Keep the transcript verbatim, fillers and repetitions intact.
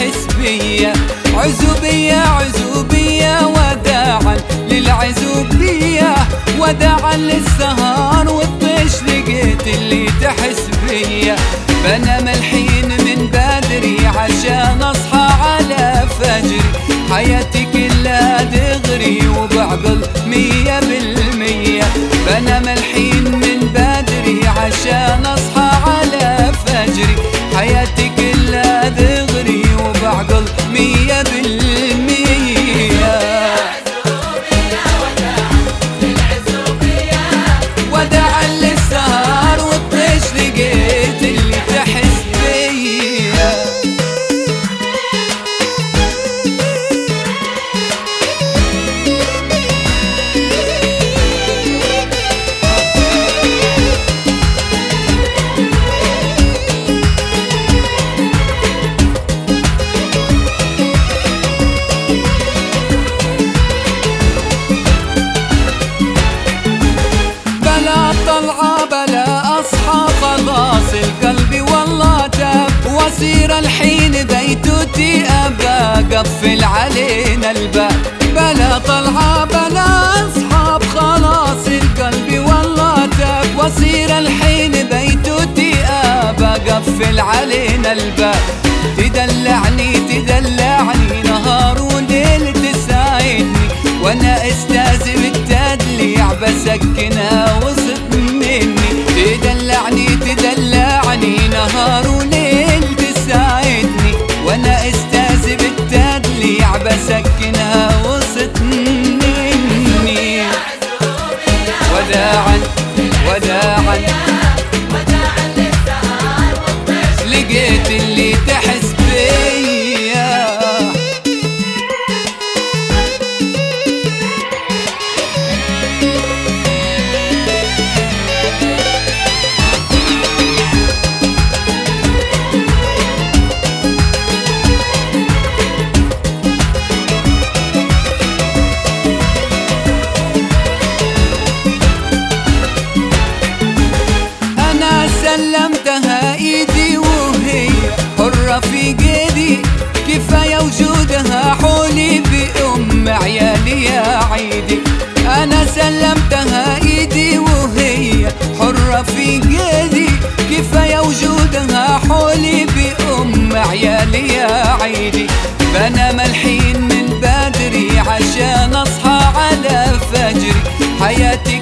تحس بيا. عزوبية عزوبية وداعا للعزوبية، وداعا للسهر والطيش لقيت اللي تحس بيا. بنام الحين من بدري عشان اصحى على فجري، حياتي كلها دغري وبعقل مية بالمية. بنام الحين من بدري عشان اصحى على فجري، حياتي كلها دغري وبعقل مية بالمية. وداعا للسهر والطيش لقيت اللي تحس بيا. طلعة بلا أصحى خلاص القلب والله تاب، وأصير الحين بيتوتي أبا قفل علينا الباب. بلا طلعة بلا أصحاب خلاص القلب والله تاب، وأصير الحين بيتوتي أبا قفل علينا الباب. تدلعني تدلعني نهار وليل تساعدني، وأنا استاذ بالتدليع بسكنها وسط مني. تدلعني تدلعني نهار وليل تساعدني، وانا استاذ بالتدليع بسكنها وسط مني. وداعا وداعا لقيت اللي تحس بيا. سلمتها ايدي وهي حرة في قيدي، كفاية وجودها حولي بأم عيالي يا عيدي. أنا سلمتها ايدي وهي حرة في قيدي، كفاية وجودها حولي بأم عيالي يا عيدي. بنام الحين من بدري عشان اصحى على فجري، حياتي